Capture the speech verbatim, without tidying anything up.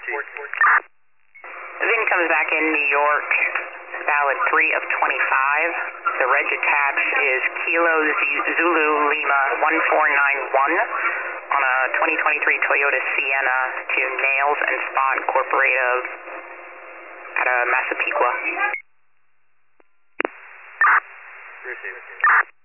The VIN comes back in New York, valid three of twenty-five. The reg attached is Kilo Zulu Lima one four nine one on a twenty twenty-three Toyota Sienna to Nails and Spa Incorporated out of Massapequa. Received.